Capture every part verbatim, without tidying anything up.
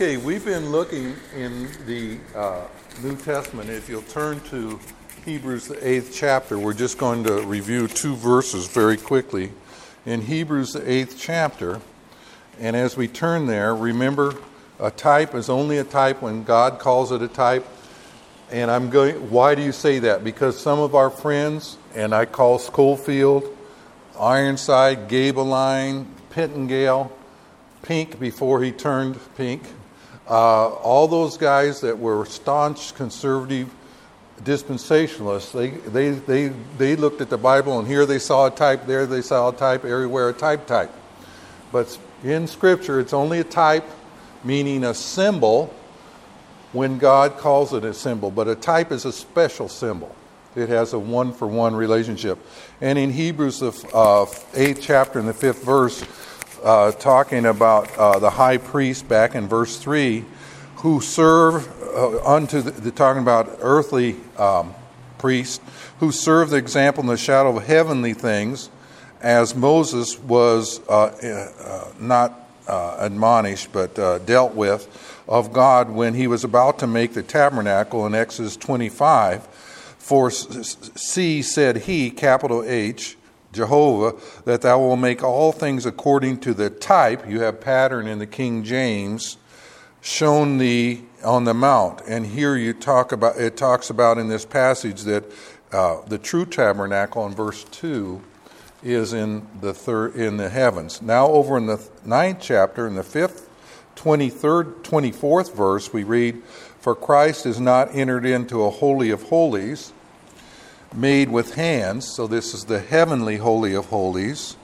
Okay, we've been looking in the uh, New Testament. If you'll turn to Hebrews, the eighth chapter, we're just going to review two verses very quickly. In Hebrews, the eighth chapter, and as we turn there, remember, a type is only a type when God calls it a type. And I'm going, why do you say that? Because some of our friends, and I call Schofield, Ironside, Gabeline, Pittengale, Pink before he turned pink, uh, all those guys that were staunch conservative dispensationalists, they, they, they, they looked at the Bible and here they saw a type, there they saw a type, everywhere a type type. But in Scripture, it's only a type, meaning a symbol, when God calls it a symbol. But a type is a special symbol. It has a one-for-one relationship. And in Hebrews, the uh, eighth chapter and the fifth verse, uh, talking about uh, the high priest back in verse three, who serve uh, unto, the, the, talking about earthly um, priests, who serve the example in the shadow of heavenly things, as Moses was uh, uh, not uh, admonished, but uh, dealt with of God when he was about to make the tabernacle in Exodus twenty-five. For see, said he, capital H, Jehovah, that thou wilt make all things according to the type, you have pattern in the King James, shown thee on the mount. And here you talk about, it talks about in this passage that uh, the true tabernacle in verse two is in the third, in the heavens. Now over in the ninth chapter, in the fifth, twenty-third, twenty-fourth verse, we read, for Christ is not entered into a holy of holies, made with hands, so this is the heavenly holy of holies,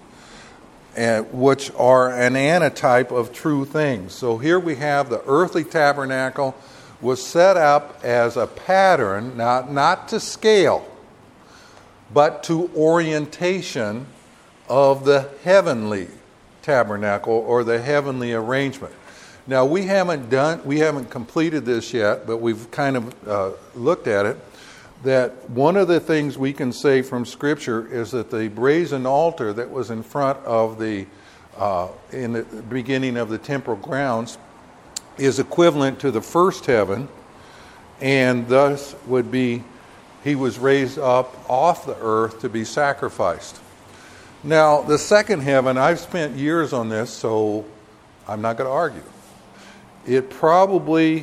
and which are an antitype of true things. So here we have the earthly tabernacle was set up as a pattern, not, not to scale, but to orientation of the heavenly tabernacle or the heavenly arrangement. Now we haven't done, we haven't completed this yet, but we've kind of uh, looked at it. That one of the things we can say from Scripture is that the brazen altar that was in front of the, uh, in the beginning of the temporal grounds, is equivalent to the first heaven, and thus would be, he was raised up off the earth to be sacrificed. Now, the second heaven, I've spent years on this, so I'm not going to argue. It probably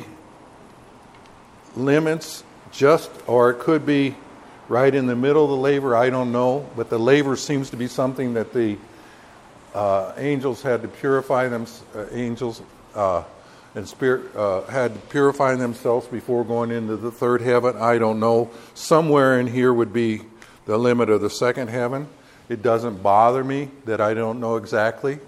limits just, or it could be right in the middle of the laver, I don't know. But the laver seems to be something that the uh, angels had to purify them, uh, angels uh, and spirit uh, had to purify themselves before going into the third heaven. I don't know. Somewhere in here would be the limit of the second heaven. It doesn't bother me that I don't know exactly.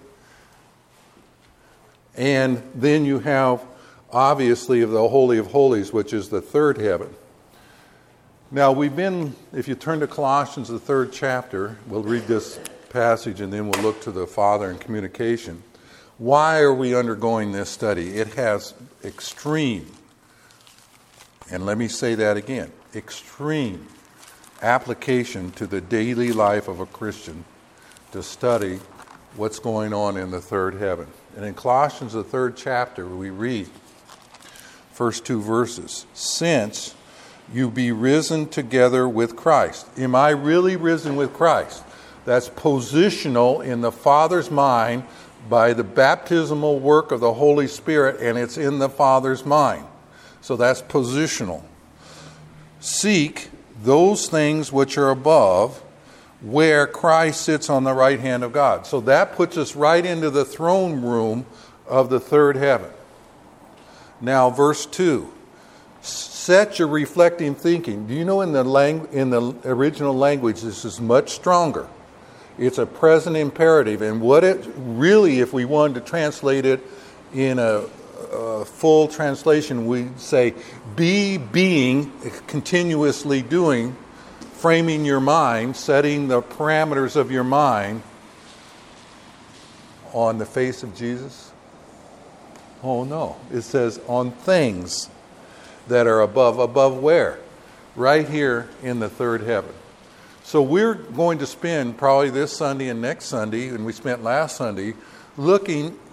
And then you have, obviously, of the Holy of Holies, which is the third heaven. Now, we've been, if you turn to Colossians, the third chapter, we'll read this passage and then we'll look to the Father in communication. Why are we undergoing this study? It has extreme, and let me say that again, extreme application to the daily life of a Christian to study what's going on in the third heaven. And in Colossians, the third chapter, we read, first two verses, since you be risen together with Christ. Am I really risen with Christ? That's positional in the Father's mind by the baptismal work of the Holy Spirit, and it's in the Father's mind. So that's positional. Seek those things which are above, where Christ sits on the right hand of God. So that puts us right into the throne room of the third heaven. Now, verse two. Set your reflecting thinking. Do you know in the lang- in the original language this is much stronger? It's a present imperative. And what it really, if we wanted to translate it in a, a full translation, we'd say, be being, continuously doing, framing your mind, setting the parameters of your mind on the face of Jesus. Oh no, it says on things that are above. Above where? Right here in the third heaven. So we're going to spend probably this Sunday and next Sunday, and we spent last Sunday, looking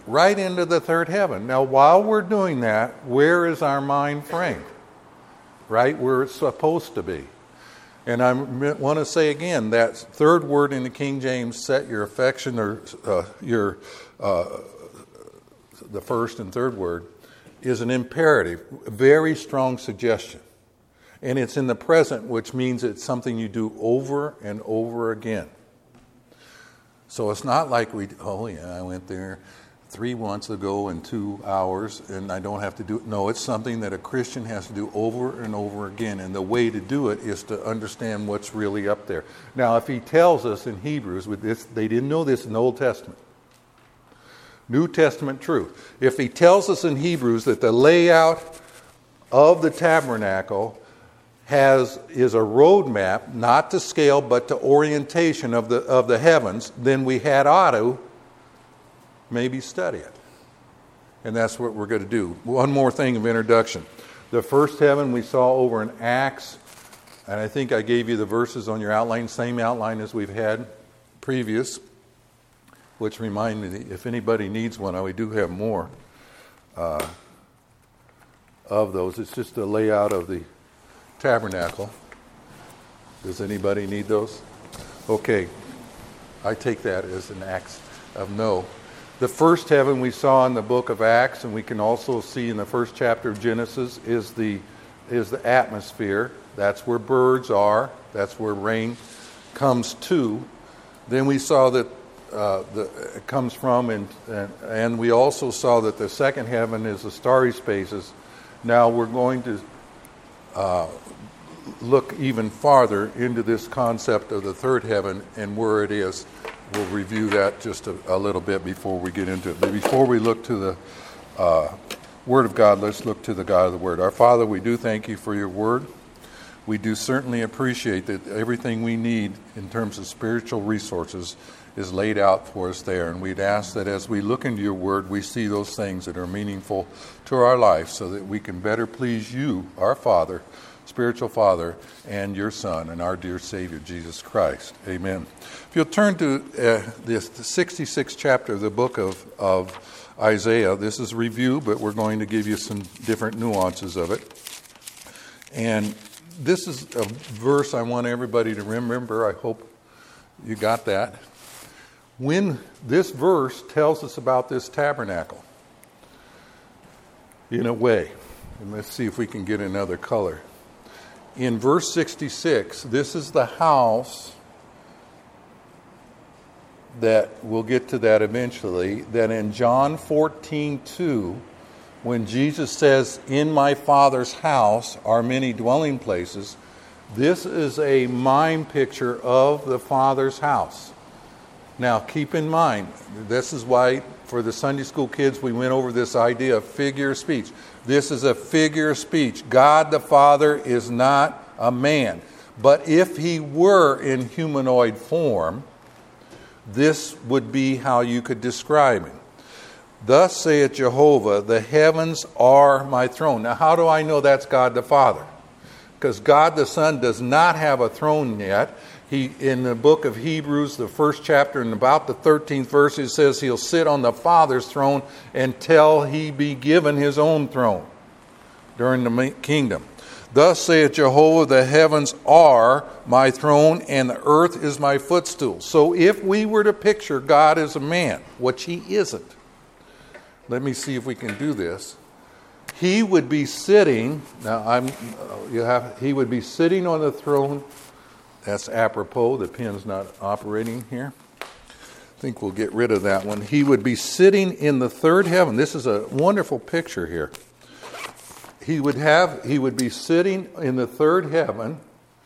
right into the third heaven. Now, while we're doing that, where is our mind framed? Right where it's supposed to be. And I want to say again, that third word in the King James, set your affection, or uh, your uh, the first and third word, is an imperative, a very strong suggestion. And it's in the present, which means it's something you do over and over again. So it's not like we, oh yeah, I went there three months ago in two hours and I don't have to do it. No, it's something that a Christian has to do over and over again. And the way to do it is to understand what's really up there. Now, if he tells us in Hebrews, with this, they didn't know this in the Old Testament. New Testament truth. If he tells us in Hebrews that the layout of the tabernacle has is a roadmap, not to scale, but to orientation of the of the heavens, then we had ought to maybe study it. And that's what we're going to do. One more thing of introduction. The first heaven we saw over in Acts, and I think I gave you the verses on your outline, same outline as we've had previous, which remind me, if anybody needs one, we do have more uh, of those. It's just a layout of the tabernacle. Does anybody need those? Okay. I take that as an act of no. The first heaven we saw in the book of Acts, and we can also see in the first chapter of Genesis, is the is the atmosphere. That's where birds are. That's where rain comes to. Then we saw that uh, the, it comes from, and, and and we also saw that the second heaven is the starry spaces. Now we're going to uh, look even farther into this concept of the third heaven and where it is. We'll review that just a, a little bit before we get into it. But before we look to the uh, Word of God, let's look to the God of the Word. Our Father, we do thank you for your Word. We do certainly appreciate that everything we need in terms of spiritual resources is laid out for us there. And we'd ask that as we look into your Word, we see those things that are meaningful to our life so that we can better please you, our Father, spiritual Father, and your Son, and our dear Savior, Jesus Christ. Amen. If you'll turn to uh, this, the sixty-sixth chapter of the book of, of Isaiah, this is review, but we're going to give you some different nuances of it. And this is a verse I want everybody to remember. I hope you got that. When this verse tells us about this tabernacle, in a way, and let's see if we can get another color. In verse sixty-six, this is the house that, we'll get to that eventually, that in John fourteen two, when Jesus says, in my Father's house are many dwelling places, this is a mind picture of the Father's house. Now, keep in mind, this is why for the Sunday school kids we went over this idea of figure of speech. This is a figure of speech. God the Father is not a man. But if he were in humanoid form, this would be how you could describe him. Thus saith Jehovah, the heavens are my throne. Now, how do I know that's God the Father? Because God the Son does not have a throne yet. He, in the book of Hebrews, the first chapter, and about the thirteenth verse, it says he'll sit on the Father's throne until he be given his own throne during the kingdom. Thus saith Jehovah, the heavens are my throne, and the earth is my footstool. So if we were to picture God as a man, which he isn't, let me see if we can do this. He would be sitting, now I'm, you have, he would be sitting on the throne. That's apropos, the pen's not operating here. I think we'll get rid of that one. He would be sitting in the third heaven. This is a wonderful picture here. He would have, he would be sitting in the third heaven,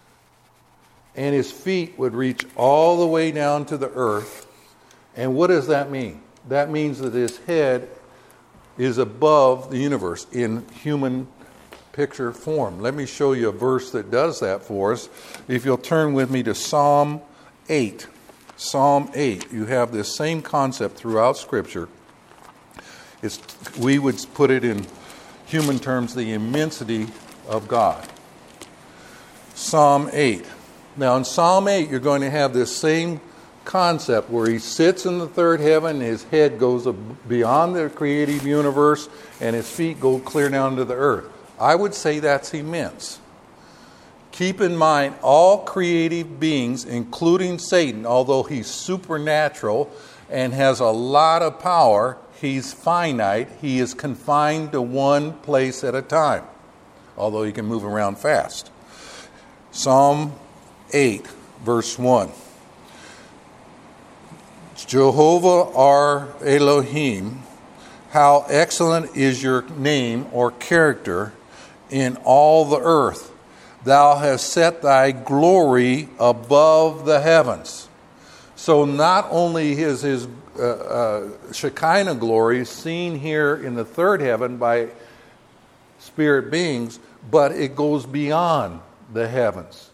and his feet would reach all the way down to the earth. And what does that mean? That means that his head is above the universe in human picture form. Let me show you a verse that does that for us. If you'll turn with me to Psalm eight. Psalm eight. You have this same concept throughout Scripture. It's, we would put it in human terms, the immensity of God. Psalm eight. Now in Psalm eight, you're going to have this same concept where he sits in the third heaven, his head goes beyond the creative universe, and his feet go clear down to the earth. I would say that's immense. Keep in mind, all creative beings, including Satan, although he's supernatural and has a lot of power, he's finite. He is confined to one place at a time, although he can move around fast. Psalm eight, verse one. Jehovah our Elohim, how excellent is your name or character in all the earth. Thou hast set thy glory above the heavens. So not only is his uh, uh, Shekinah glory seen here in the third heaven by spirit beings, but it goes beyond the heavens.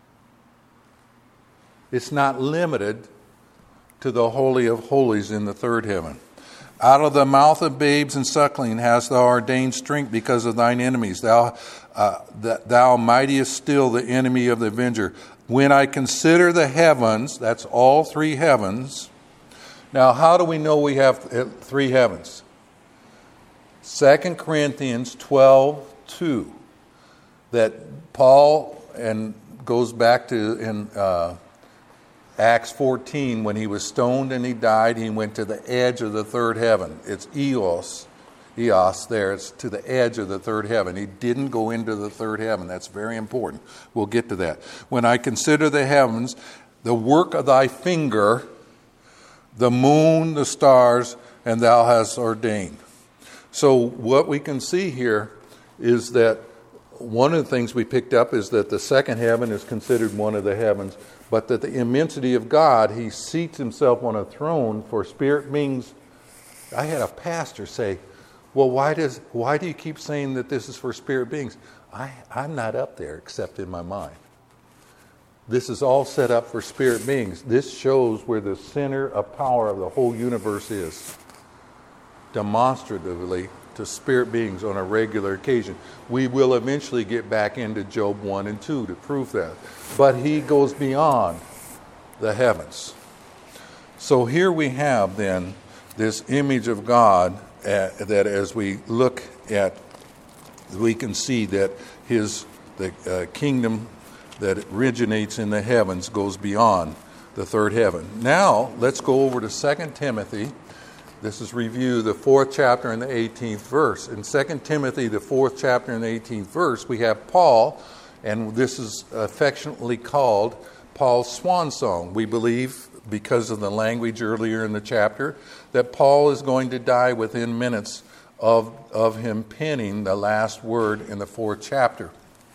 It's not limited to the Holy of Holies in the third heaven. Out of the mouth of babes and suckling hast thou ordained strength because of thine enemies. Thou, uh, that thou mightiest still the enemy of the avenger. When I consider the heavens, that's all three heavens. Now, how do we know we have three heavens? Second Corinthians twelve two. That Paul, and goes back to in uh, Acts fourteen, when he was stoned and he died, he went to the edge of the third heaven. It's Eos, Eos there. It's to the edge of the third heaven. He didn't go into the third heaven. That's very important. We'll get to that. When I consider the heavens, the work of thy finger, the moon, the stars, and thou hast ordained. So what we can see here is that one of the things we picked up is that the second heaven is considered one of the heavens, but that the immensity of God, he seats himself on a throne for spirit beings. I had a pastor say, well, why does why do you keep saying that this is for spirit beings? I, I'm not up there except in my mind. This is all set up for spirit beings. This shows where the center of power of the whole universe is, demonstratively to spirit beings on a regular occasion. We will eventually get back into Job one and two to prove that. But he goes beyond the heavens. So here we have then this image of God uh, that as we look at, we can see that his the uh, kingdom that originates in the heavens goes beyond the third heaven. Now, let's go over to Second Timothy. This is review the fourth chapter and the eighteenth verse. In Second Timothy, the fourth chapter and the eighteenth verse, we have Paul, and this is affectionately called Paul's swan song. We believe, because of the language earlier in the chapter, that Paul is going to die within minutes of, of him penning the last word in the fourth chapter.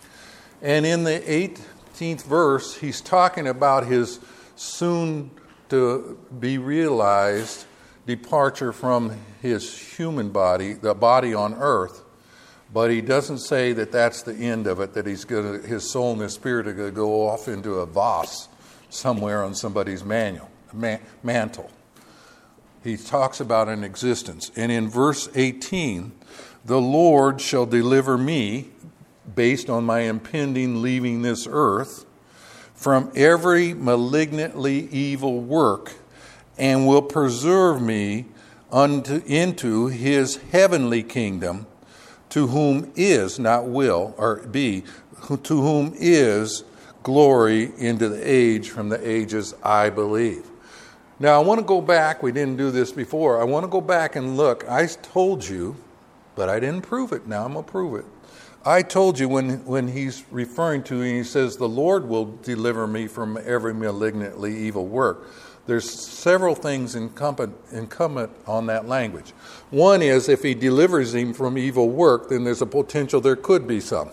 And in the eighteenth verse, he's talking about his soon to be realized departure from his human body, the body on earth, but he doesn't say that that's the end of it, that he's going to, his soul and his spirit are going to go off into a vase somewhere on somebody's manual, man, mantle. He talks about an existence. And in verse eighteen, the Lord shall deliver me, based on my impending leaving this earth, from every malignantly evil work, and will preserve me unto into his heavenly kingdom, to whom is, not will, or be, to whom is glory into the age from the ages, I believe. Now I want to go back, we didn't do this before, I want to go back and look. I told you, but I didn't prove it, now I'm going to prove it. I told you when, when he's referring to, and he says, the Lord will deliver me from every malignantly evil work. There's several things incumbent, incumbent on that language. One is, if he delivers him from evil work, then there's a potential there could be some.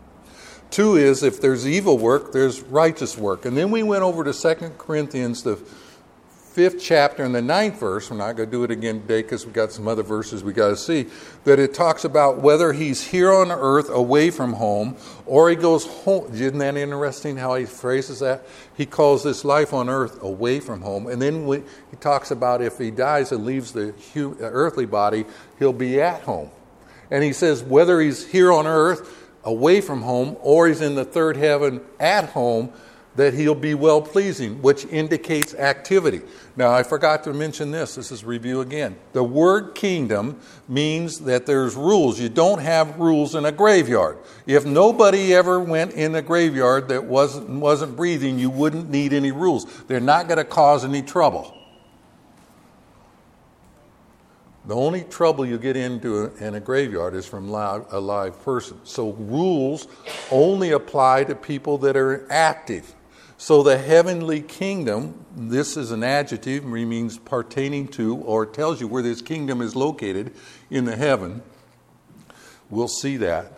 Two is, if there's evil work, there's righteous work. And then we went over to Second Corinthians, the fifth chapter and the ninth verse. We're not going to do it again today because we've got some other verses we got to see. That it talks about whether he's here on earth away from home or he goes home. Isn't that interesting how he phrases that? He calls this life on earth away from home. And then we, he talks about if he dies and leaves the earthly body, he'll be at home. And he says whether he's here on earth away from home or he's in the third heaven at home, that he'll be well-pleasing, which indicates activity. Now, I forgot to mention this. This is review again. The word kingdom means that there's rules. You don't have rules in a graveyard. If nobody ever went in a graveyard that wasn't, wasn't breathing, you wouldn't need any rules. They're not going to cause any trouble. The only trouble you get into in a graveyard is from a live person. So rules only apply to people that are active. So the heavenly kingdom, this is an adjective, means pertaining to, or tells you where this kingdom is located in the heaven. We'll see that.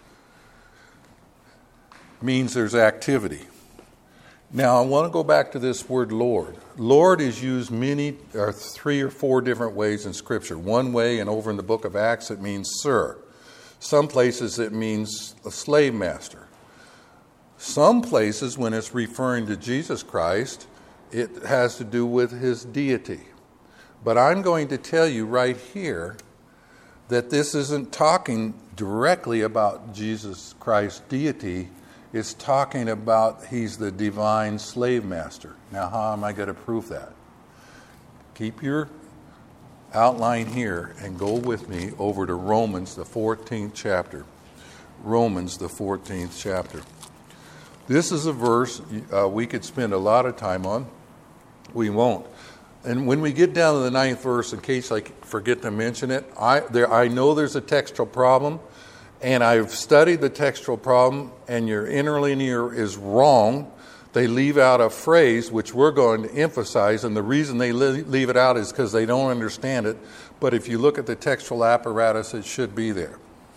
Means there's activity. Now, I want to go back to this word Lord. Lord is used many, or three or four different ways in Scripture. One way, and over in the book of Acts, it means sir. Some places it means a slave master. Some places, when it's referring to Jesus Christ, it has to do with his deity. But I'm going to tell you right here that this isn't talking directly about Jesus Christ's deity. It's talking about he's the divine slave master. Now, how am I going to prove that? Keep your outline here and go with me over to Romans, the fourteenth chapter. Romans, the fourteenth chapter. This is a verse uh, we could spend a lot of time on. We won't. And when we get down to the ninth verse, in case I forget to mention it, I, there, I know there's a textual problem, and I've studied the textual problem, and your interlinear is wrong. They leave out a phrase which we're going to emphasize, and the reason they leave it out is because they don't understand it. But if you look at the textual apparatus, it should be there.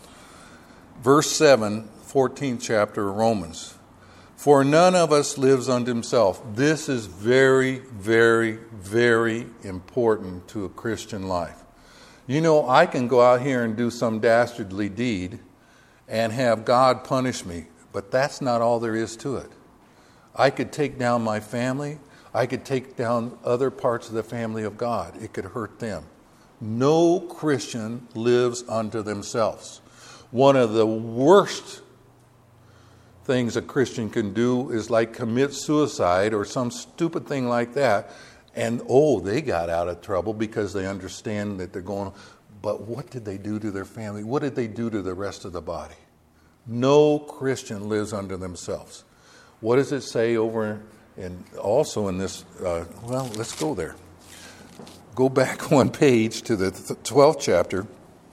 Verse seven, fourteenth chapter of Romans. For none of us lives unto himself. This is very, very, very important to a Christian life. You know, I can go out here and do some dastardly deed and have God punish me, but that's not all there is to it. I could take down my family. I could take down other parts of the family of God. It could hurt them. No Christian lives unto themselves. One of the worst things a Christian can do is like commit suicide or some stupid thing like that. And, oh, they got out of trouble because they understand that they're going, but what did they do to their family? What did they do to the rest of the body? No Christian lives unto themselves. What does it say over in, also in this, uh, well, let's go there. Go back one page to the twelfth chapter.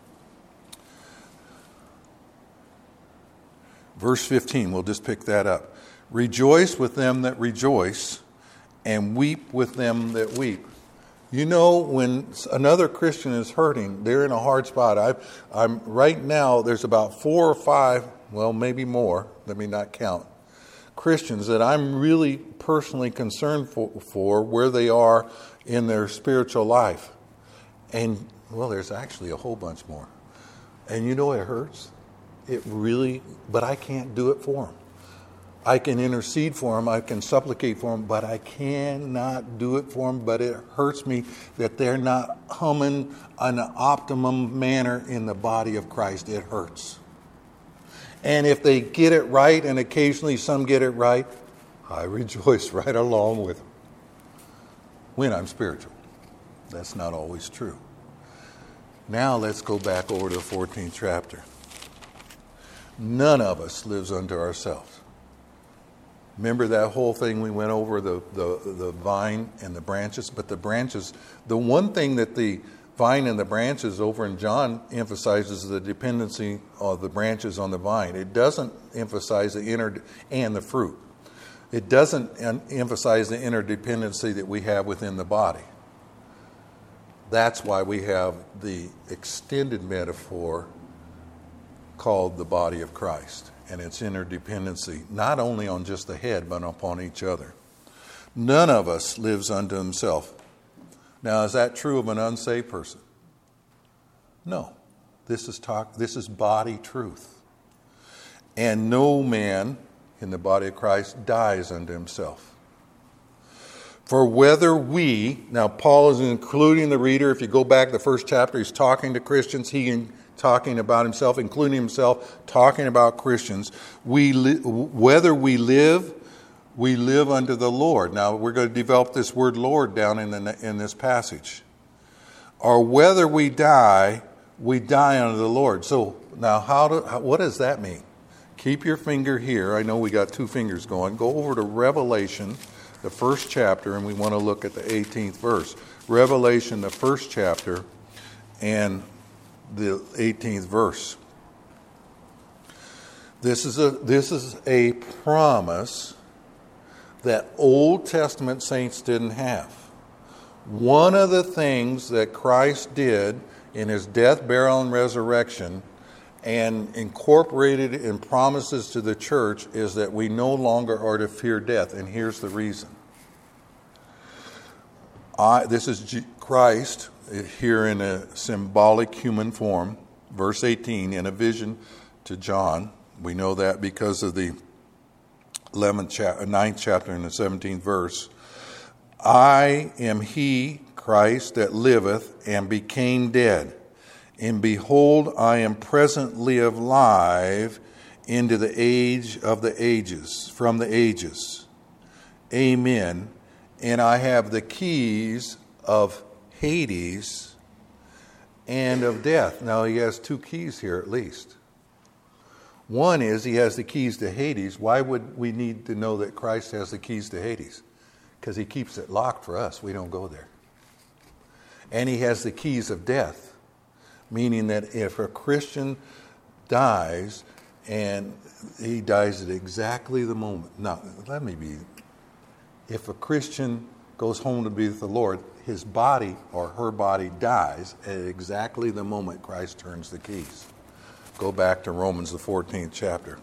Verse fifteen, we'll just pick that up. Rejoice with them that rejoice, and weep with them that weep. You know, when another Christian is hurting, they're in a hard spot. I, I'm right now, there's about four or five, well, maybe more, let me not count, Christians that I'm really personally concerned for, for where they are in their spiritual life. And, well, there's actually a whole bunch more. And you know it hurts? It really, but I can't do it for them. I can intercede for them, I can supplicate for them, but I cannot do it for them. But it hurts me that they're not humming in an optimum manner in the body of Christ. It hurts. And if they get it right, and occasionally some get it right, I rejoice right along with them. When I'm spiritual. That's not always true. Now let's go back over to the fourteenth chapter. None of us lives unto ourselves. Remember that whole thing we went over, the, the, the vine and the branches? But the branches, the one thing that the vine and the branches over in John emphasizes the dependency of the branches on the vine. It doesn't emphasize the inner and the fruit. It doesn't emphasize the interdependency that we have within the body. That's why we have the extended metaphor called the body of Christ and its interdependency, not only on just the head, but upon each other. None of us lives unto himself. Now, is that true of an unsaved person? No. This is talk. This is body truth. And no man in the body of Christ dies unto himself. For whether we, now Paul is including the reader. If you go back to the first chapter, he's talking to Christians. He talking about himself, including himself, talking about Christians. We li- whether we live we live under the Lord. Now, we're going to develop this word Lord down in, the, in this passage. Or whether we die, we die under the Lord. So now, how do, how, what does that mean? Keep your finger here. I know we got two fingers going. Go over to Revelation, the first chapter, and we want to look at the eighteenth verse. Revelation, the first chapter, and the eighteenth verse. This is a this is a promise that Old Testament saints didn't have. One of the things that Christ did in his death, burial, and resurrection, and incorporated in promises to the church, is that we no longer are to fear death. And here's the reason. I, this is G- Christ here in a symbolic human form, verse eighteen, in a vision to John. We know that because of the eleventh chapter, ninth chapter and the seventeenth verse. I am he, Christ, that liveth and became dead. And behold, I am presently alive into the age of the ages, from the ages. Amen. And I have the keys of Hades and of death. Now, he has two keys here at least. One is he has the keys to Hades. Why would we need to know that Christ has the keys to Hades? Because he keeps it locked for us. We don't go there. And he has the keys of death, meaning that if a Christian dies and he dies at exactly the moment. Now, let me be. If a Christian goes home to be with the Lord, his body or her body dies at exactly the moment Christ turns the keys. Go back to Romans, the fourteenth chapter.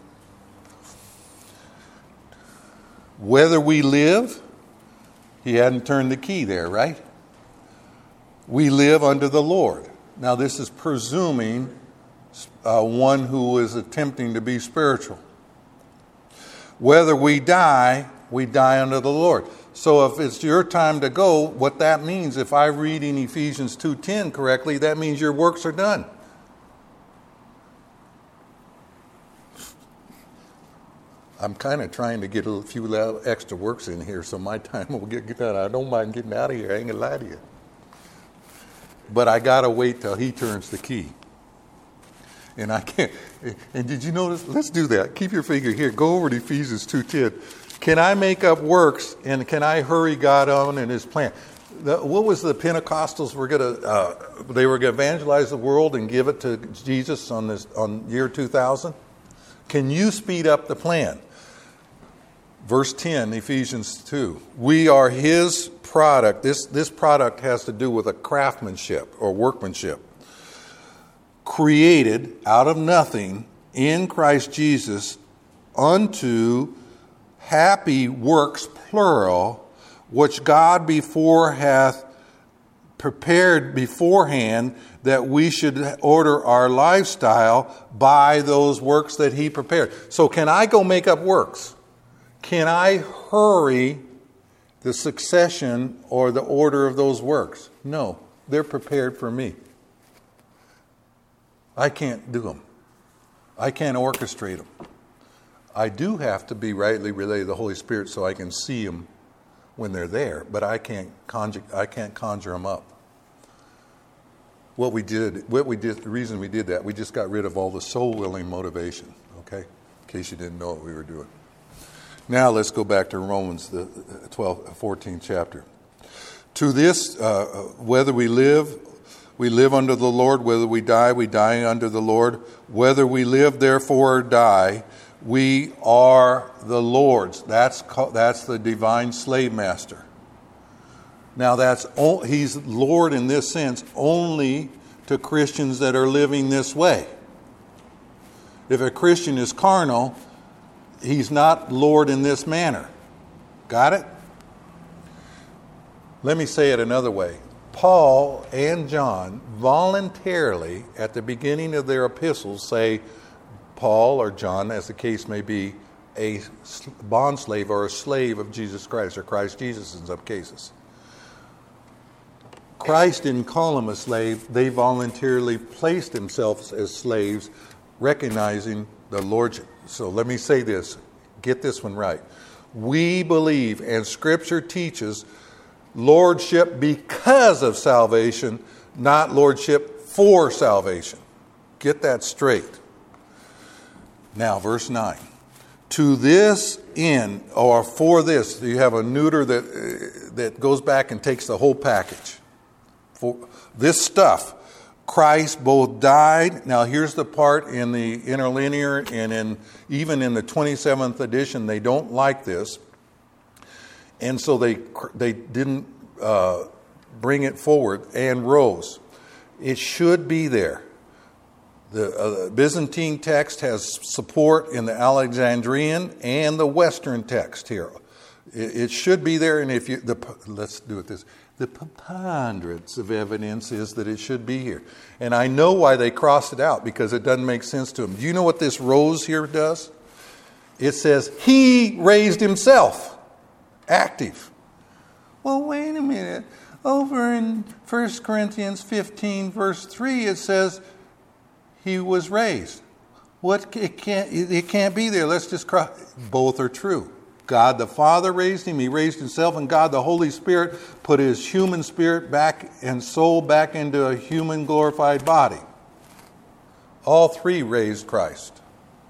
Whether we live, he hadn't turned the key there, right? We live under the Lord. Now, this is presuming uh, one who is attempting to be spiritual. Whether we die, we die under the Lord. So if it's your time to go, what that means, if I read in Ephesians two ten correctly, that means your works are done. I'm kind of trying to get a few extra works in here so my time will get done. I don't mind getting out of here. I ain't going to lie to you. But I got to wait till he turns the key. And I can't. And did you notice? Let's do that. Keep your finger here. Go over to Ephesians two ten. Can I make up works and can I hurry God on in his plan? The, what was the Pentecostals were going to, uh, they were going to evangelize the world and give it to Jesus on this on year two thousand? Can you speed up the plan? Verse ten, Ephesians two. We are his product. This, this product has to do with a craftsmanship or workmanship. Created out of nothing in Christ Jesus unto happy works, plural, which God before hath prepared beforehand that we should order our lifestyle by those works that he prepared. So can I go make up works? Can I hurry the succession or the order of those works? No, they're prepared for me. I can't do them. I can't orchestrate them. I do have to be rightly related to the Holy Spirit so I can see them when they're there, but I can't conjure, I can't conjure them up. What we did, what we did, the reason we did that, we just got rid of all the soul-willing motivation, okay? In case you didn't know what we were doing. Now let's go back to Romans, the twelfth, fourteenth chapter. To this, uh, whether we live, we live under the Lord. Whether we die, we die under the Lord. Whether we live, therefore, or die, we are the Lord's. That's that's the divine slave master. Now that's he's Lord in this sense only to Christians that are living this way. If a Christian is carnal, he's not Lord in this manner. Got it? Let me say it another way. Paul and John voluntarily, at the beginning of their epistles, say Paul or John, as the case may be, a bondslave or a slave of Jesus Christ, or Christ Jesus in some cases. Christ didn't call them a slave. They voluntarily placed themselves as slaves, recognizing the Lordship. So let me say this. Get this one right. We believe, and Scripture teaches, lordship because of salvation, not lordship for salvation. Get that straight. Now, verse nine. To this end, or for this, you have a neuter that, uh, that goes back and takes the whole package. For this stuff, Christ both died. Now, here's the part in the interlinear and in even in the twenty-seventh edition, they don't like this. And so they they didn't uh, bring it forward, and rose. It should be there. The uh, Byzantine text has support in the Alexandrian and the Western text here. It, it should be there, and if you the let's do it this. The preponderance of evidence is that it should be here. And I know why they crossed it out, because it doesn't make sense to them. Do you know what this rose here does? It says, he raised himself. Active. Well, wait a minute. Over in First Corinthians fifteen, verse three, it says, he was raised. What? It can't, it can't be there. Let's just cross. Both are true. God the Father raised him, he raised himself, and God the Holy Spirit put his human spirit back and soul back into a human glorified body. All three raised Christ.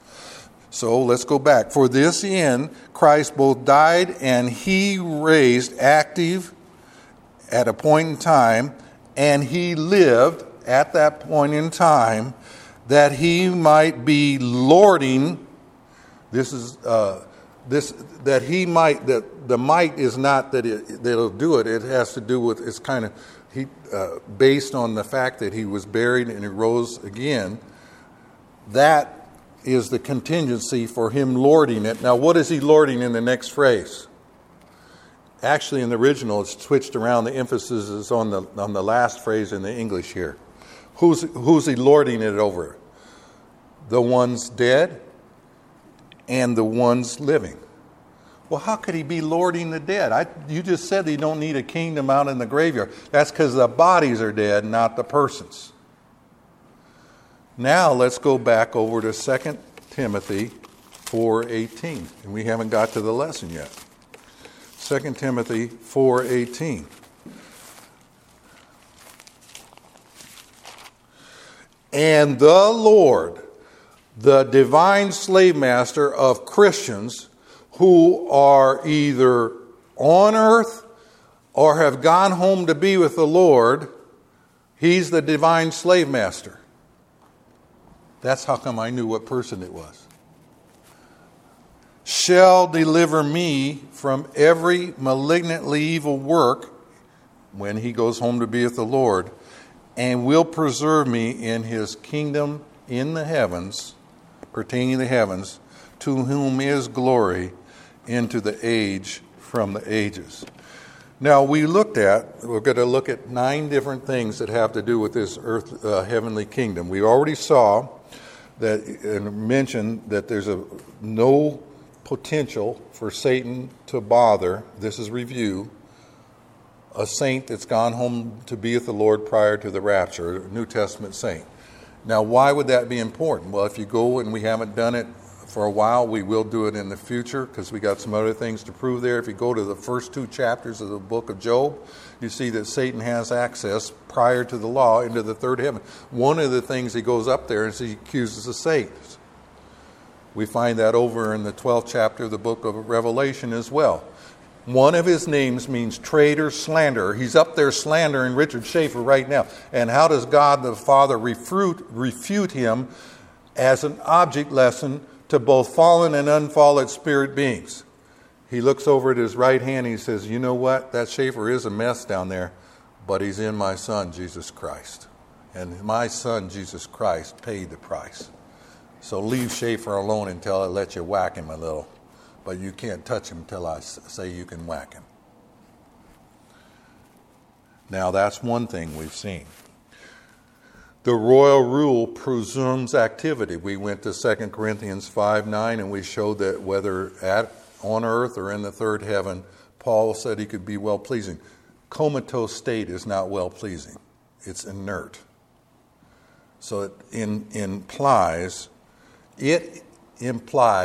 So let's go back. For this end, Christ both died and he raised, active at a point in time, and he lived at that point in time, that he might be lording. This is... Uh, This that he might that the might is not that it that'll do it. It has to do with it's kind of he uh, based on the fact that he was buried and he rose again. That is the contingency for him lording it. Now, what is he lording in the next phrase? Actually, in the original, it's switched around. The emphasis is on the on the last phrase in the English here. Who's who's he lording it over? The ones dead and the ones living. Well, how could he be lording the dead? I, you just said they don't need a kingdom out in the graveyard. That's because the bodies are dead, not the persons. Now let's go back over to Second Timothy four eighteen. And we haven't got to the lesson yet. Second Timothy four eighteen. And the Lord, the divine slave master of Christians who are either on earth or have gone home to be with the Lord, he's the divine slave master. That's how come I knew what person it was. Shall deliver me from every malignantly evil work when he goes home to be with the Lord, and will preserve me in his kingdom in the heavens, pertaining to the heavens, to whom is glory into the age from the ages. Now we looked at, we're going to look at nine different things that have to do with this earth, uh, heavenly kingdom. We already saw that and mentioned that there's a no potential for Satan to bother. This is review. A saint that's gone home to be with the Lord prior to the rapture, a New Testament saint. Now, why would that be important? Well, if you go and we haven't done it for a while, we will do it in the future because we got some other things to prove there. If you go to the first two chapters of the book of Job, you see that Satan has access prior to the law into the third heaven. One of the things he goes up there is he accuses the saints. We find that over in the twelfth chapter of the book of Revelation as well. One of his names means traitor, slanderer. He's up there slandering Richard Schaefer right now. And how does God the Father refute, refute him as an object lesson to both fallen and unfallen spirit beings? He looks over at his right hand and he says, you know what? That Schaefer is a mess down there, but he's in my son, Jesus Christ. And my son, Jesus Christ, paid the price. So leave Schaefer alone until I let you whack him a little. But you can't touch him until I say you can whack him. Now that's one thing we've seen. The royal rule presumes activity. We went to Second Corinthians five nine and we showed that whether at on earth or in the third heaven, Paul said he could be well-pleasing. Comatose state is not well-pleasing. It's inert. So it in, implies, it implies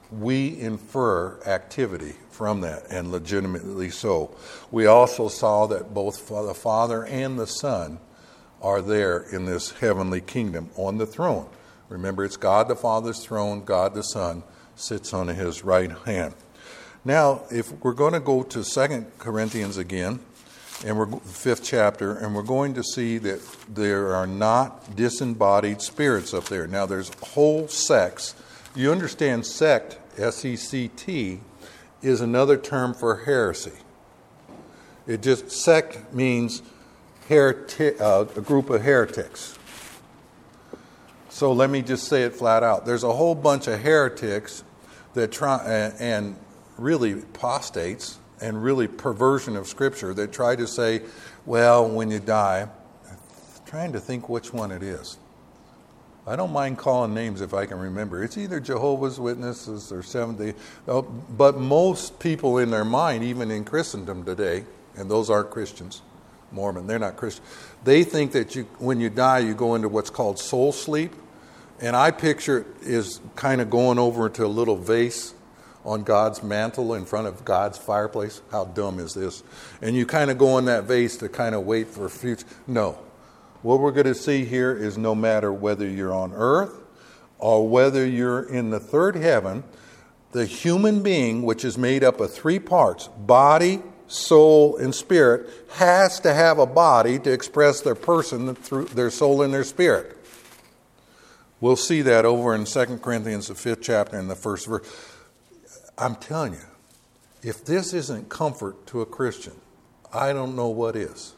we infer activity from that, and legitimately so. We also saw that both the Father and the Son are there in this heavenly kingdom on the throne. Remember, it's God the Father's throne, God the Son sits on his right hand. Now, if we're going to go to Second Corinthians again, and we're fifth chapter, and we're going to see that there are not disembodied spirits up there. Now, there's whole sects. You understand sect, S E C T, is another term for heresy. It just, sect means hereti- uh, a group of heretics. So let me just say it flat out. There's a whole bunch of heretics that try, and, and really apostates, and really perversion of Scripture that try to say, well, when you die, I'm trying to think which one it is. I don't mind calling names if I can remember. It's either Jehovah's Witnesses or Seventh-day. But most people in their mind, even in Christendom today, and those aren't Christians, Mormon, they're not Christian, they think that you, when you die, you go into what's called soul sleep. And I picture it as kind of going over into a little vase on God's mantle in front of God's fireplace. How dumb is this? And you kind of go in that vase to kind of wait for future. No. What we're going to see here is no matter whether you're on earth or whether you're in the third heaven, the human being, which is made up of three parts, body, soul, and spirit, has to have a body to express their person through their soul and their spirit. We'll see that over in Second Corinthians, the fifth chapter, and the first verse. I'm telling you, if this isn't comfort to a Christian, I don't know what is.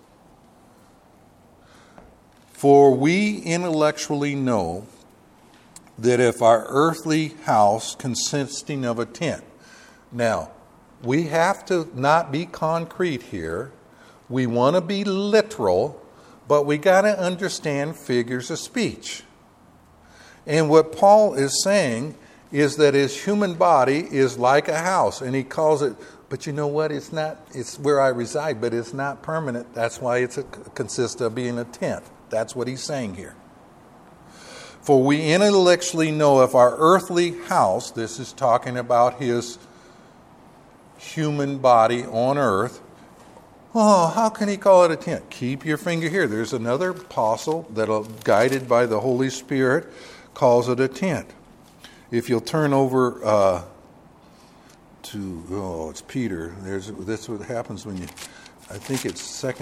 For we intellectually know that if our earthly house consisting of a tent. Now, we have to not be concrete here. We want to be literal, but we got to understand figures of speech. And what Paul is saying is that his human body is like a house, and he calls it, but you know what, it's not, it's where I reside, but it's not permanent. That's why it's a, consists of being a tent. That's what he's saying here. For we intellectually know if our earthly house, this is talking about his human body on earth. Oh, how can he call it a tent? Keep your finger here. There's another apostle that, guided by the Holy Spirit, calls it a tent. If you'll turn over uh, to, oh, it's Peter. There's that's what happens when you, I think it's second.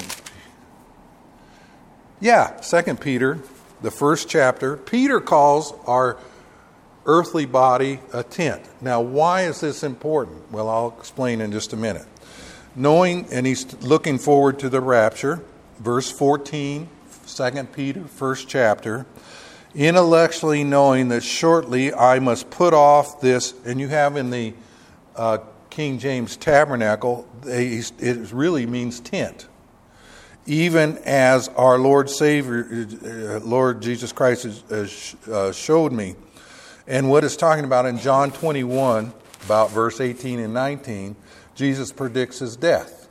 Yeah, Second Peter, the first chapter. Peter calls our earthly body a tent. Now, why is this important? Well, I'll explain in just a minute. Knowing, and he's looking forward to the rapture, verse fourteen, Second Peter, first chapter. Intellectually knowing that shortly I must put off this, and you have in the uh, King James tabernacle, it really means tent. Even as our Lord Savior, uh, Lord Jesus Christ has uh, showed me. And what it's talking about in John twenty-one, about verse eighteen and nineteen, Jesus predicts his death.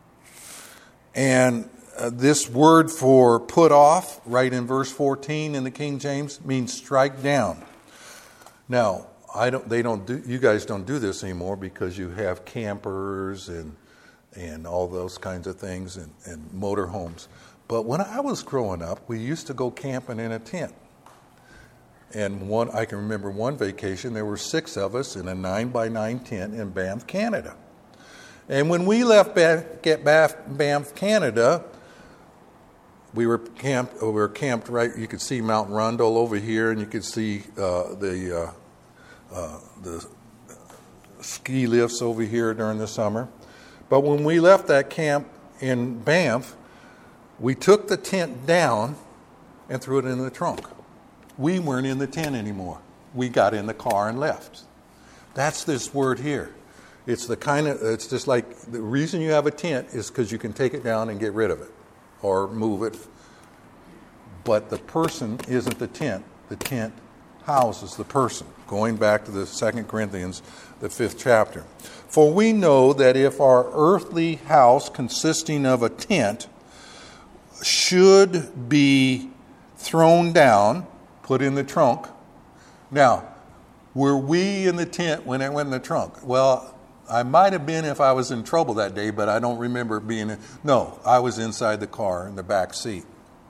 And uh, this word for put off, right in verse fourteen in the King James, means strike down. Now, I don't. They don't do. You guys don't do this anymore because you have campers and and all those kinds of things and, and motorhomes. But when I was growing up, we used to go camping in a tent. And one, I can remember one vacation, there were six of us in a nine by nine tent in Banff, Canada. And when we left Banff, Canada, we were camped. We were camped right. You could see Mount Rundle over here, and you could see uh, the uh, uh, the ski lifts over here during the summer. But when we left that camp in Banff, we took the tent down and threw it in the trunk. We weren't in the tent anymore. We got in the car and left. That's this word here. It's the kind of, it's just like the reason you have a tent is because you can take it down and get rid of it or move it. But the person isn't the tent. The tent houses the person. Going back to the Second Corinthians, the fifth chapter. For we know that if our earthly house consisting of a tent should be thrown down, put in the trunk. Now, Were we in the tent when it went in the trunk? Well, I might have been if I was in trouble that day, but I don't remember being in. No, I was inside the car in the back seat.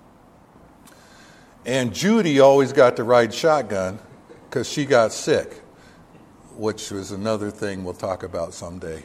And Judy always got to ride shotgun because she got sick, which was another thing we'll talk about someday.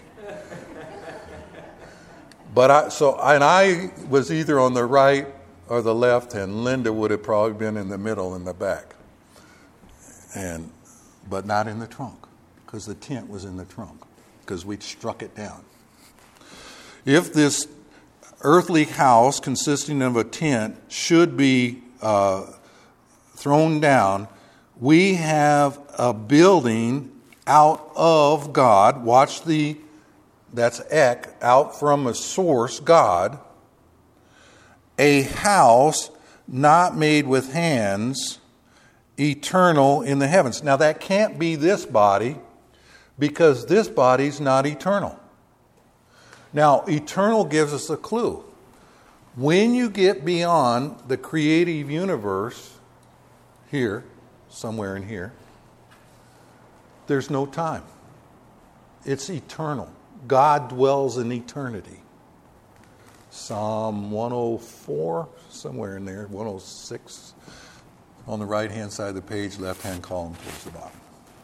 But I, so, and I was either on the right or the left, and Linda would have probably been in the middle in the back. And, but not in the trunk, because the tent was in the trunk, because we'd struck it down. If this earthly house consisting of a tent should be uh, thrown down, we have a building out of God. Watch the That's ek, out from a source, God, a house not made with hands, eternal in the heavens. Now that can't be this body, because this body's not eternal. Now, eternal gives us a clue. When you get beyond the creative universe, here, somewhere in here, there's no time. It's eternal. God dwells in eternity. Psalm one oh four, somewhere in there, one oh six, on the right-hand side of the page, left-hand column towards the bottom.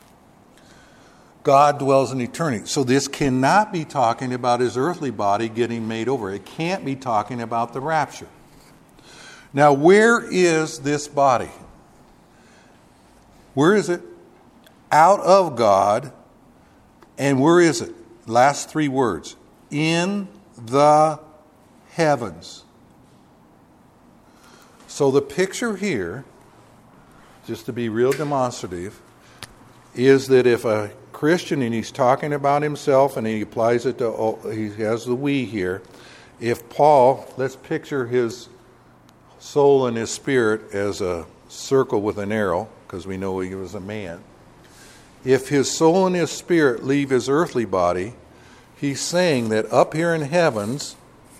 God dwells in eternity. So this cannot be talking about his earthly body getting made over. It can't be talking about the rapture. Now, where is this body? Where is it? Out of God. And where is it? Last three words. In the heavens. So the picture here, just to be real demonstrative, is that if a Christian, and he's talking about himself, and he applies it to, oh, he has the we here. If Paul, let's picture his soul and his spirit as a circle with an arrow, because we know he was a man. If his soul and his spirit leave his earthly body, he's saying that up here in heavens,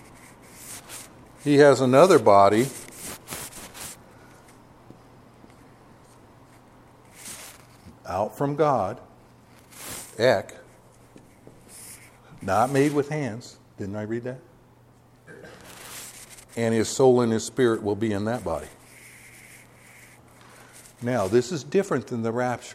he has another body out from God, ek, not made with hands. Didn't I read that? And his soul and his spirit will be in that body. Now, this is different than the rapture.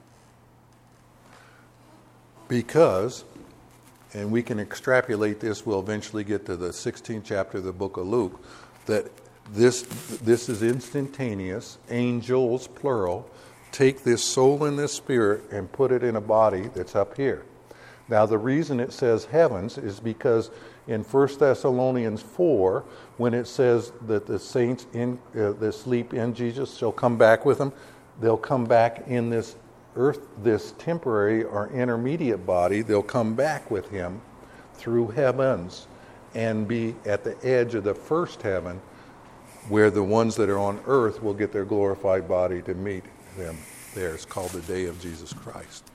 Because, and we can extrapolate this, we'll eventually get to the sixteenth chapter of the book of Luke, that this, this is instantaneous. Angels, plural, take this soul and this spirit and put it in a body that's up here. Now, the reason it says heavens is because in First Thessalonians four, when it says that the saints in uh, that sleep in Jesus shall come back with them, they'll come back in this earth, this temporary or intermediate body. They'll come back with him through heavens and be at the edge of the first heaven, where the ones that are on earth will get their glorified body to meet them there. It's called the day of Jesus Christ.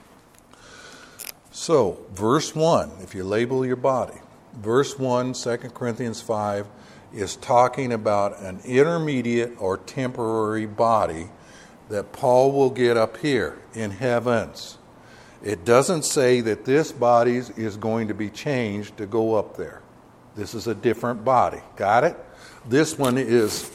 So, verse one, if you label your body, verse one, Second Corinthians five, is talking about an intermediate or temporary body that Paul will get up here in heavens. It doesn't say that this body is going to be changed to go up there. This is a different body. Got it? This one is,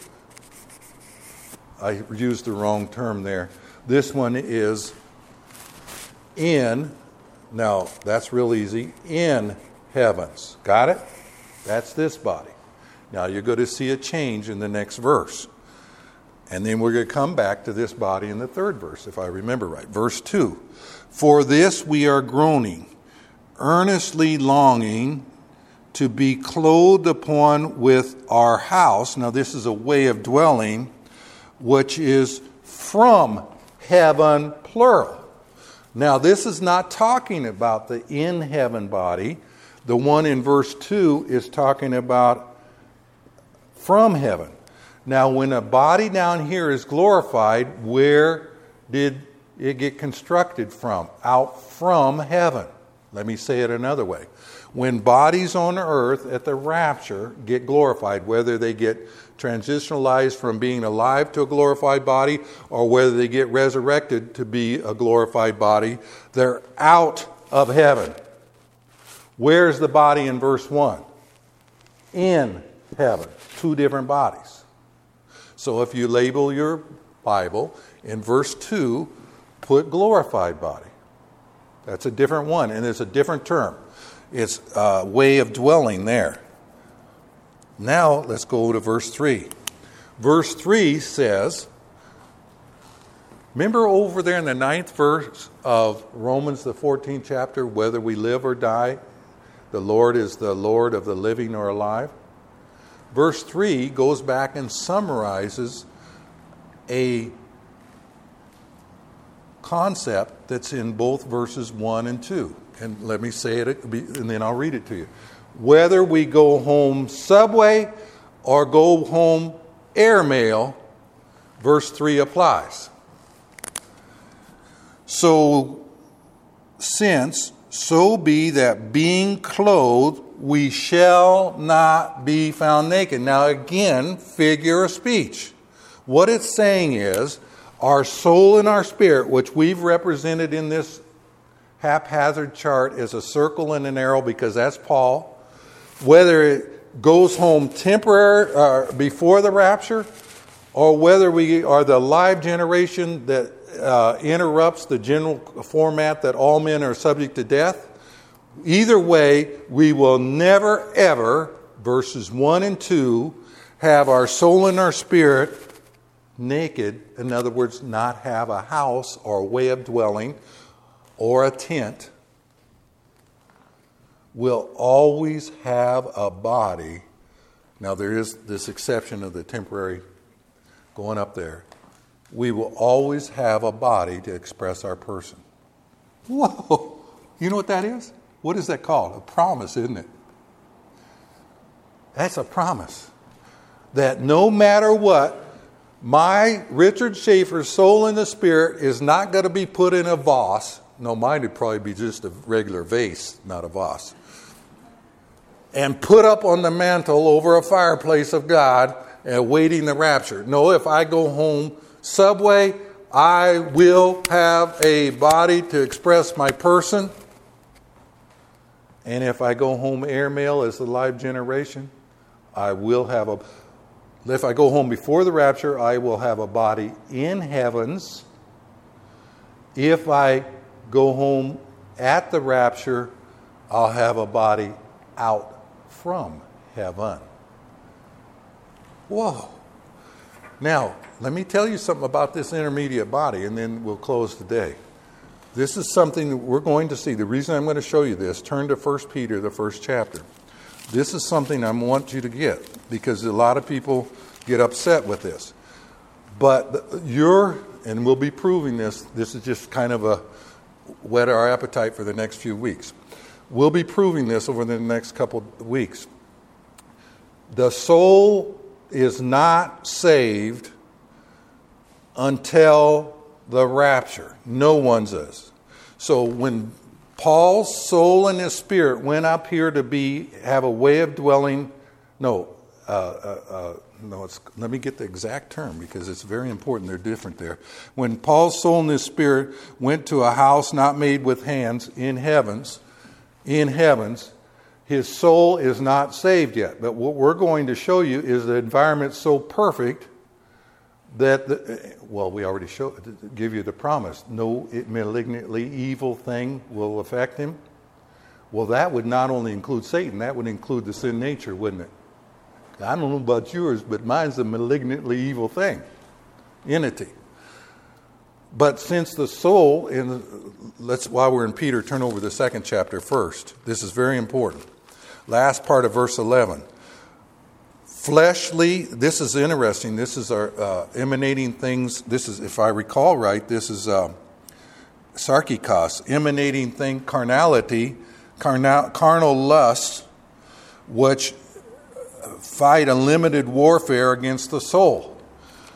I used the wrong term there. This one is in, now that's real easy, in heavens. Got it? That's this body. Now you're going to see a change in the next verse. And then we're going to come back to this body in the third verse, if I remember right. Verse two. For this we are groaning, earnestly longing to be clothed upon with our house. Now this is a way of dwelling, which is from heaven, plural. Now this is not talking about the in heaven body. The one in verse two is talking about from heaven. Now, when a body down here is glorified, where did it get constructed from? Out from heaven. Let me say it another way. When bodies on earth at the rapture get glorified, whether they get transitionalized from being alive to a glorified body or whether they get resurrected to be a glorified body, they're out of heaven. Where's the body in verse one? In heaven. Two different bodies. So if you label your Bible, in verse two, put glorified body. That's a different one, and it's a different term. It's a way of dwelling there. Now let's go to verse three. Verse three says, remember over there in the ninth verse of Romans, the fourteenth chapter, whether we live or die, the Lord is the Lord of the living or alive. Verse three goes back and summarizes a concept that's in both verses one and two. And let me say it, and then I'll read it to you. Whether we go home subway or go home airmail, verse three applies. So, since so be that being clothed, we shall not be found naked. Now again, figure of speech. What it's saying is, our soul and our spirit, which we've represented in this haphazard chart as a circle and an arrow, because that's Paul, whether it goes home temporary uh, before the rapture, or whether we are the live generation that uh, interrupts the general format that all men are subject to death, either way, we will never ever, verses one and two, have our soul and our spirit naked. In other words, not have a house or a way of dwelling or a tent. We'll always have a body. Now there is this exception of the temporary going up there. We will always have a body to express our person. Whoa! You know what that is? What is that called? A promise, isn't it? That's a promise. That no matter what, my Richard Schaefer's soul and the spirit is not going to be put in a vase. No, mine would probably be just a regular vase, not a vase. And put up on the mantle over a fireplace of God, awaiting the rapture. No, if I go home subway, I will have a body to express my person. And if I go home airmail as the live generation, I will have a... If I go home before the rapture, I will have a body in heavens. If I go home at the rapture, I'll have a body out from heaven. Whoa. Now, let me tell you something about this intermediate body, and then we'll close today. This is something that we're going to see. The reason I'm going to show you this, turn to First Peter, the first chapter. This is something I want you to get, because a lot of people get upset with this. But you're, and we'll be proving this, this is just kind of a whet our appetite for the next few weeks. We'll be proving this over the next couple of weeks. The soul is not saved until the rapture. No one's is. So when Paul's soul and his spirit went up here to be have a way of dwelling, no, uh, uh, uh, no. It's, let me get the exact term because it's very important. They're different there. When Paul's soul and his spirit went to a house not made with hands in heavens, in heavens, his soul is not saved yet. But what we're going to show you is the environment so perfect that, the, well, we already show, give you the promise. No malignantly evil thing will affect him. Well, that would not only include Satan, that would include the sin nature, wouldn't it? I don't know about yours, but mine's a malignantly evil thing, entity. But since the soul, in let's while we're in Peter, turn over to the second chapter first. This is very important. Last part of verse eleven. Fleshly, this is interesting. This is our uh, emanating things. This is, if I recall right, this is uh, sarkikos, emanating thing, carnality, carnal, carnal lust, which fight a limited warfare against the soul.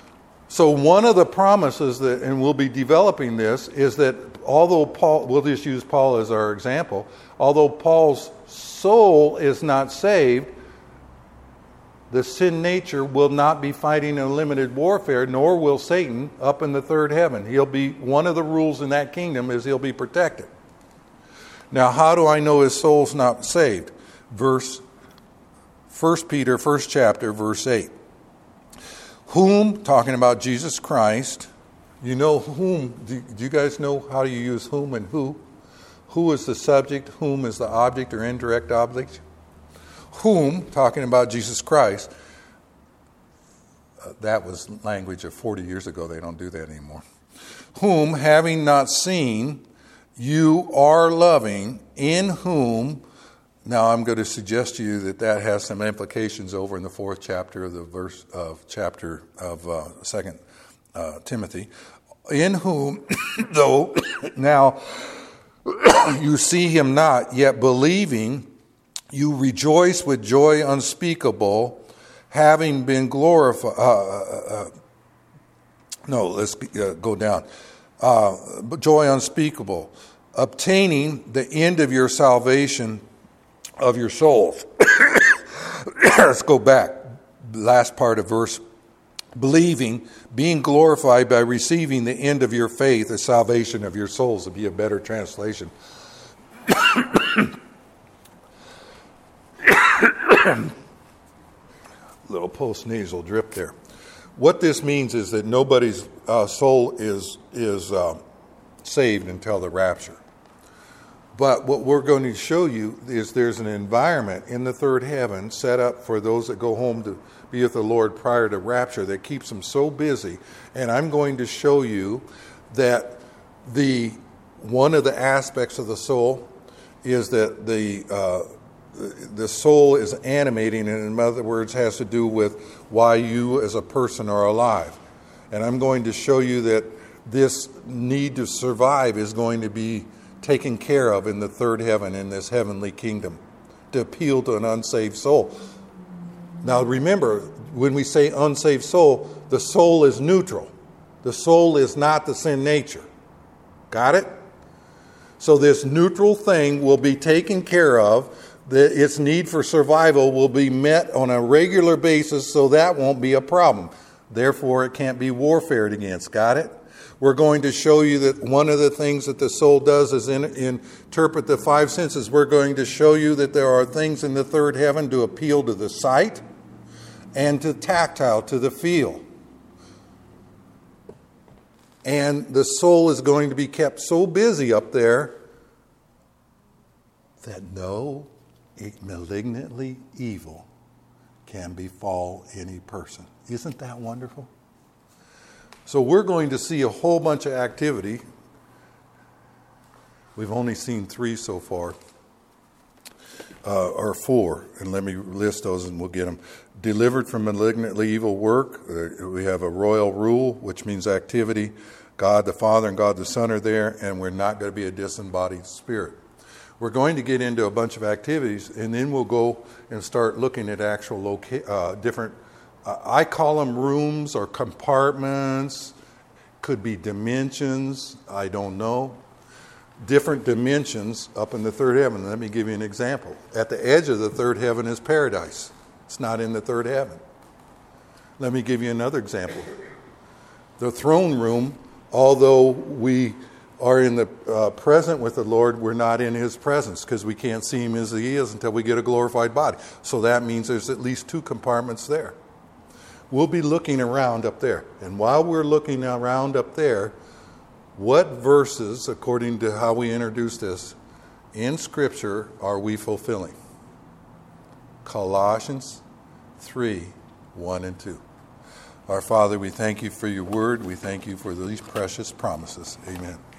So one of the promises that, and we'll be developing this, is that although Paul, we'll just use Paul as our example, although Paul's soul is not saved, the sin nature will not be fighting a limited warfare, nor will Satan up in the third heaven. He'll be, one of the rules in that kingdom is he'll be protected. Now, how do I know his soul's not saved? Verse, First Peter, first chapter, verse eight. Whom, talking about Jesus Christ, you know whom, do, do you guys know how you use whom and who? Who is the subject, whom is the object or indirect object? Whom, talking about Jesus Christ, uh, that was language of forty years ago. They don't do that anymore. Whom, having not seen, you are loving, in whom, now I'm going to suggest to you that that has some implications over in the fourth chapter of the verse of chapter of uh, Second uh, Timothy, in whom, though now you see him not, yet believing, you rejoice with joy unspeakable, having been glorified. Uh, uh, no, let's uh, go down. Uh, joy unspeakable, obtaining the end of your salvation of your souls. Let's go back. Last part of verse. Believing, being glorified by receiving the end of your faith, the salvation of your souls, would be a better translation. Little post-nasal drip there. What this means is that nobody's uh, soul is is uh, saved until the rapture. But what we're going to show you is there's an environment in the third heaven set up for those that go home to be with the Lord prior to rapture that keeps them so busy. And I'm going to show you that the one of the aspects of the soul is that the uh, the soul is animating, and in other words has to do with why you as a person are alive. And I'm going to show you that this need to survive is going to be taken care of in the third heaven, in this heavenly kingdom, to appeal to an unsaved soul. Now remember, when we say unsaved soul, the soul is neutral. The soul is not the sin nature. Got it? So this neutral thing will be taken care of. The, its need for survival will be met on a regular basis, so that won't be a problem. Therefore, it can't be warfared against. Got it? We're going to show you that one of the things that the soul does is in, in, interpret the five senses. We're going to show you that there are things in the third heaven to appeal to the sight and to tactile, to the feel. And the soul is going to be kept so busy up there that no malignantly evil can befall any person. Isn't that wonderful? So we're going to see a whole bunch of activity. We've only seen three so far, uh, or four, and let me list those and we'll get them. Delivered from malignantly evil work. Uh, we have a royal rule, which means activity. God the Father and God the Son are there, and we're not going to be a disembodied spirit. We're going to get into a bunch of activities, and then we'll go and start looking at actual loca- uh, different, uh, I call them rooms or compartments, could be dimensions, I don't know. Different dimensions up in the third heaven. Let me give you an example. At the edge of the third heaven is paradise. It's not in the third heaven. Let me give you another example. The throne room, although we are in the uh, present with the Lord, we're not in his presence because we can't see him as he is until we get a glorified body. So that means there's at least two compartments there. We'll be looking around up there. And while we're looking around up there, what verses, according to how we introduce this, in Scripture are we fulfilling? Colossians three, one and two. Our Father, we thank you for your word. We thank you for these precious promises. Amen.